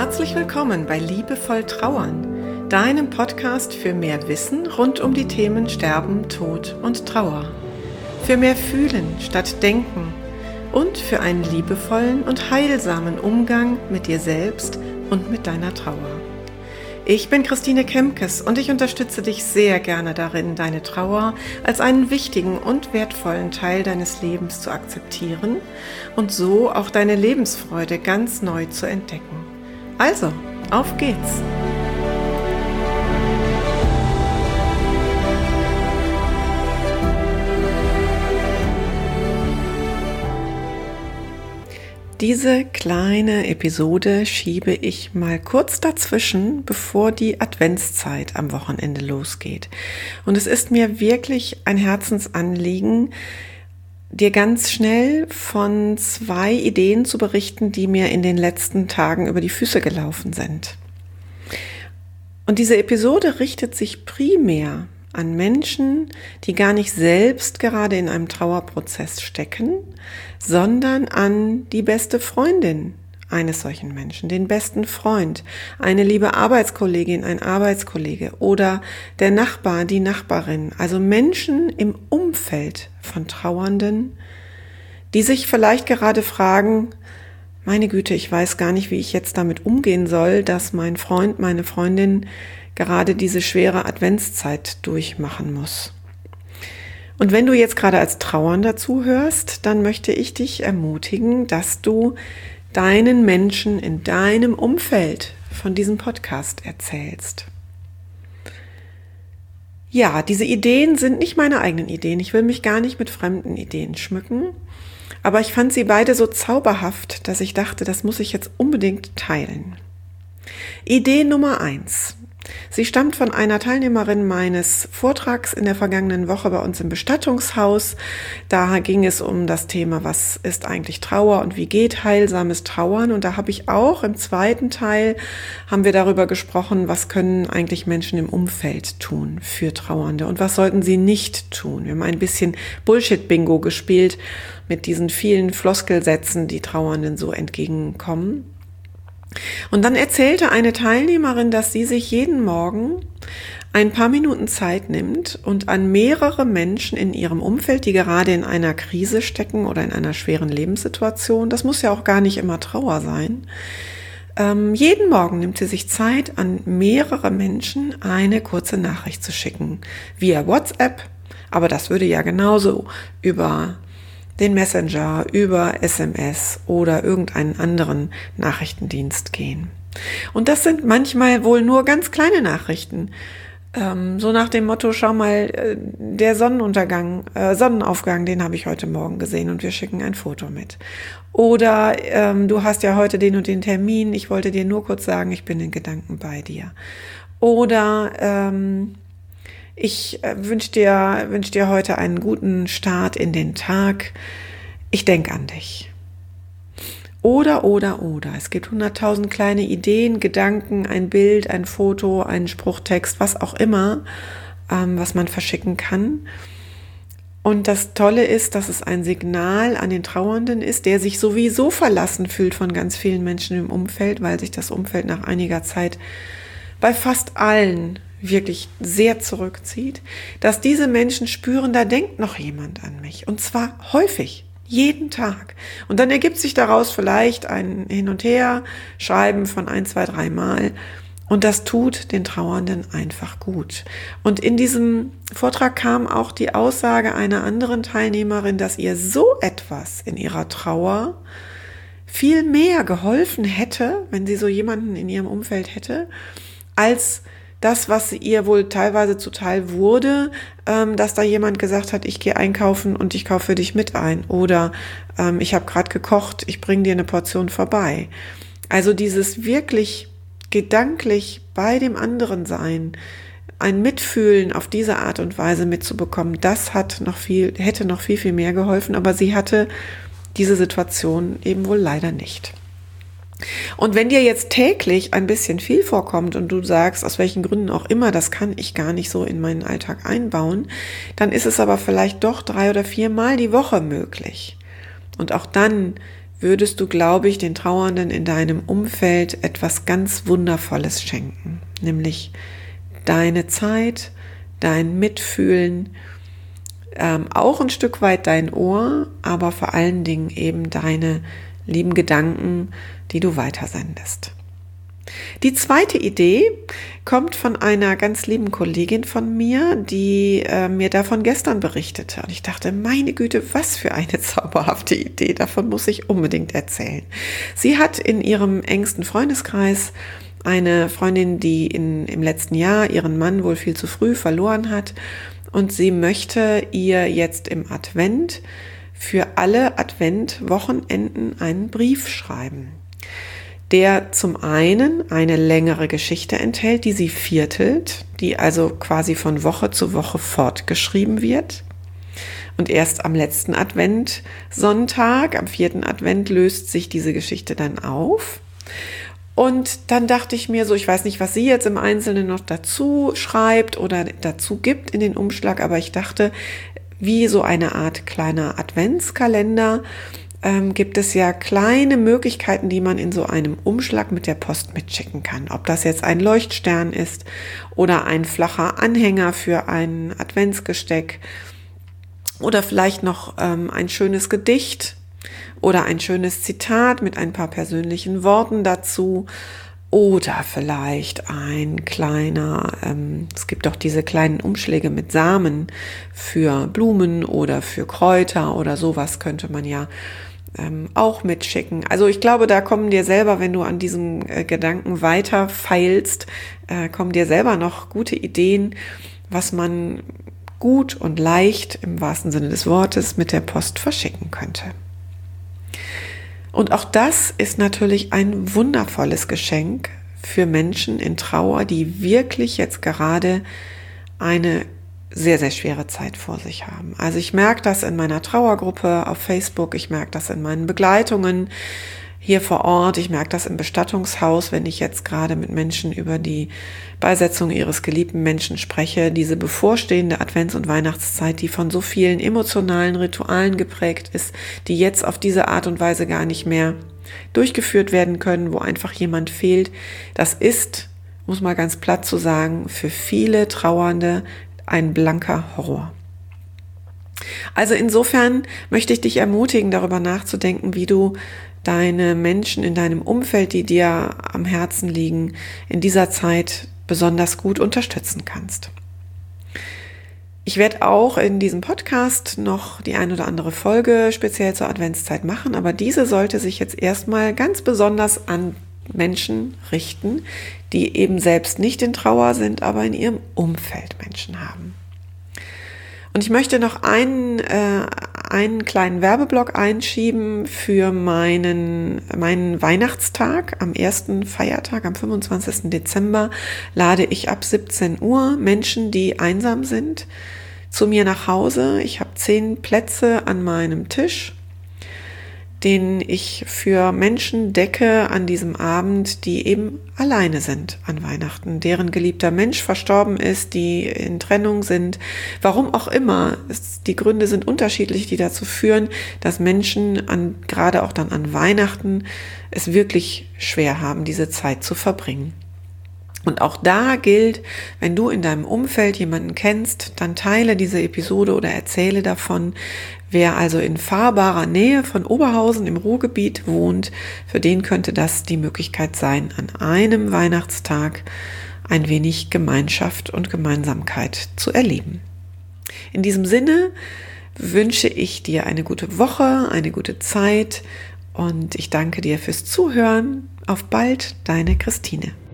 Herzlich willkommen bei Liebevoll Trauern, deinem Podcast für mehr Wissen rund um die Themen Sterben, Tod und Trauer. Für mehr Fühlen statt Denken und für einen liebevollen und heilsamen Umgang mit dir selbst und mit deiner Trauer. Ich bin Christine Kemkes und ich unterstütze dich sehr gerne darin, deine Trauer als einen wichtigen und wertvollen Teil deines Lebens zu akzeptieren und so auch deine Lebensfreude ganz neu zu entdecken. Also, auf geht's! Diese kleine Episode schiebe ich mal kurz dazwischen, bevor die Adventszeit am Wochenende losgeht. Und es ist mir wirklich ein Herzensanliegen, dir ganz schnell von 2 Ideen zu berichten, die mir in den letzten Tagen über die Füße gelaufen sind. Und diese Episode richtet sich primär an Menschen, die gar nicht selbst gerade in einem Trauerprozess stecken, sondern an die beste Freundin eines solchen Menschen, den besten Freund, eine liebe Arbeitskollegin, ein Arbeitskollege oder der Nachbar, die Nachbarin, also Menschen im Umfeld von Trauernden, die sich vielleicht gerade fragen, meine Güte, ich weiß gar nicht, wie ich jetzt damit umgehen soll, dass mein Freund, meine Freundin gerade diese schwere Adventszeit durchmachen muss. Und wenn du jetzt gerade als Trauernder zuhörst, dann möchte ich dich ermutigen, dass du deinen Menschen in deinem Umfeld von diesem Podcast erzählst. Ja, diese Ideen sind nicht meine eigenen Ideen. Ich will mich gar nicht mit fremden Ideen schmücken. Aber ich fand sie beide so zauberhaft, dass ich dachte, das muss ich jetzt unbedingt teilen. Idee Nummer 1. Sie stammt von einer Teilnehmerin meines Vortrags in der vergangenen Woche bei uns im Bestattungshaus. Da ging es um das Thema, was ist eigentlich Trauer und wie geht heilsames Trauern? Und da habe ich auch im zweiten Teil, haben wir darüber gesprochen, was können eigentlich Menschen im Umfeld tun für Trauernde und was sollten sie nicht tun? Wir haben ein bisschen Bullshit-Bingo gespielt mit diesen vielen Floskelsätzen, die Trauernden so entgegenkommen. Und dann erzählte eine Teilnehmerin, dass sie sich jeden Morgen ein paar Minuten Zeit nimmt und an mehrere Menschen in ihrem Umfeld, die gerade in einer Krise stecken oder in einer schweren Lebenssituation, das muss ja auch gar nicht immer Trauer sein, jeden Morgen nimmt sie sich Zeit, an mehrere Menschen eine kurze Nachricht zu schicken, via WhatsApp, aber das würde ja genauso über den Messenger, über SMS oder irgendeinen anderen Nachrichtendienst gehen. Und das sind manchmal wohl nur ganz kleine Nachrichten. So nach dem Motto, schau mal, der Sonnenaufgang, den habe ich heute Morgen gesehen und wir schicken ein Foto mit. Oder du hast ja heute den und den Termin, ich wollte dir nur kurz sagen, ich bin in Gedanken bei dir. Oder ich wünsche dir heute einen guten Start in den Tag. Ich denke an dich. Oder. Es gibt 100.000 kleine Ideen, Gedanken, ein Bild, ein Foto, einen Spruchtext, was auch immer, was man verschicken kann. Und das Tolle ist, dass es ein Signal an den Trauernden ist, der sich sowieso verlassen fühlt von ganz vielen Menschen im Umfeld, weil sich das Umfeld nach einiger Zeit bei fast allen wirklich sehr zurückzieht, dass diese Menschen spüren, da denkt noch jemand an mich. Und zwar häufig, jeden Tag. Und dann ergibt sich daraus vielleicht ein Hin- und Her-Schreiben von 1, 2, 3 Mal. Und das tut den Trauernden einfach gut. Und in diesem Vortrag kam auch die Aussage einer anderen Teilnehmerin, dass ihr so etwas in ihrer Trauer viel mehr geholfen hätte, wenn sie so jemanden in ihrem Umfeld hätte, als das, was ihr wohl teilweise zuteil wurde, dass da jemand gesagt hat, ich gehe einkaufen und ich kaufe für dich mit ein. Oder ich habe gerade gekocht, ich bringe dir eine Portion vorbei. Also dieses wirklich gedanklich bei dem anderen sein, ein Mitfühlen auf diese Art und Weise mitzubekommen, das hätte noch viel mehr geholfen, aber sie hatte diese Situation eben wohl leider nicht. Und wenn dir jetzt täglich ein bisschen viel vorkommt und du sagst, aus welchen Gründen auch immer, das kann ich gar nicht so in meinen Alltag einbauen, dann ist es aber vielleicht doch 3 oder 4 Mal die Woche möglich. Und auch dann würdest du, glaube ich, den Trauernden in deinem Umfeld etwas ganz Wundervolles schenken, nämlich deine Zeit, dein Mitfühlen, auch ein Stück weit dein Ohr, aber vor allen Dingen eben deine lieben Gedanken, die du weitersendest. Die zweite Idee kommt von einer ganz lieben Kollegin von mir, die mir davon gestern berichtete. Und ich dachte, meine Güte, was für eine zauberhafte Idee, davon muss ich unbedingt erzählen. Sie hat in ihrem engsten Freundeskreis eine Freundin, die im letzten Jahr ihren Mann wohl viel zu früh verloren hat. Und sie möchte ihr jetzt im Advent für alle Adventwochenenden einen Brief schreiben, der zum einen eine längere Geschichte enthält, die sie viertelt, die also quasi von Woche zu Woche fortgeschrieben wird. Und erst am letzten Adventsonntag, am 4. Advent, löst sich diese Geschichte dann auf. Und dann dachte ich mir so, ich weiß nicht, was sie jetzt im Einzelnen noch dazu schreibt oder dazu gibt in den Umschlag, aber ich dachte, wie so eine Art kleiner Adventskalender gibt es ja kleine Möglichkeiten, die man in so einem Umschlag mit der Post mitschicken kann. Ob das jetzt ein Leuchtstern ist oder ein flacher Anhänger für ein Adventsgesteck oder vielleicht noch ein schönes Gedicht oder ein schönes Zitat mit ein paar persönlichen Worten dazu oder vielleicht ein kleiner, es gibt auch diese kleinen Umschläge mit Samen für Blumen oder für Kräuter oder sowas könnte man ja auch mitschicken. Also ich glaube, da kommen dir selber, wenn du an diesem Gedanken weiter feilst, kommen dir selber noch gute Ideen, was man gut und leicht im wahrsten Sinne des Wortes mit der Post verschicken könnte. Und auch das ist natürlich ein wundervolles Geschenk für Menschen in Trauer, die wirklich jetzt gerade eine sehr, sehr schwere Zeit vor sich haben. Also ich merke das in meiner Trauergruppe auf Facebook, ich merke das in meinen Begleitungen hier vor Ort, ich merke das im Bestattungshaus, wenn ich jetzt gerade mit Menschen über die Beisetzung ihres geliebten Menschen spreche, diese bevorstehende Advents- und Weihnachtszeit, die von so vielen emotionalen Ritualen geprägt ist, die jetzt auf diese Art und Weise gar nicht mehr durchgeführt werden können, wo einfach jemand fehlt. Das ist, muss mal ganz platt zu sagen, für viele Trauernde ein blanker Horror. Also insofern möchte ich dich ermutigen, darüber nachzudenken, wie du deine Menschen in deinem Umfeld, die dir am Herzen liegen, in dieser Zeit besonders gut unterstützen kannst. Ich werde auch in diesem Podcast noch die ein oder andere Folge speziell zur Adventszeit machen, aber diese sollte sich jetzt erstmal ganz besonders an Menschen richten, die eben selbst nicht in Trauer sind, aber in ihrem Umfeld Menschen haben. Und ich möchte noch einen kleinen Werbeblock einschieben für meinen Weihnachtstag. Am ersten Feiertag, am 25. Dezember, lade ich ab 17 Uhr Menschen, die einsam sind, zu mir nach Hause. Ich habe 10 Plätze an meinem Tisch, den ich für Menschen decke an diesem Abend, die eben alleine sind an Weihnachten, deren geliebter Mensch verstorben ist, die in Trennung sind, warum auch immer. Die Gründe sind unterschiedlich, die dazu führen, dass Menschen gerade auch dann an Weihnachten es wirklich schwer haben, diese Zeit zu verbringen. Und auch da gilt, wenn du in deinem Umfeld jemanden kennst, dann teile diese Episode oder erzähle davon. Wer also in fahrbarer Nähe von Oberhausen im Ruhrgebiet wohnt, für den könnte das die Möglichkeit sein, an einem Weihnachtstag ein wenig Gemeinschaft und Gemeinsamkeit zu erleben. In diesem Sinne wünsche ich dir eine gute Woche, eine gute Zeit und ich danke dir fürs Zuhören. Auf bald, deine Christine.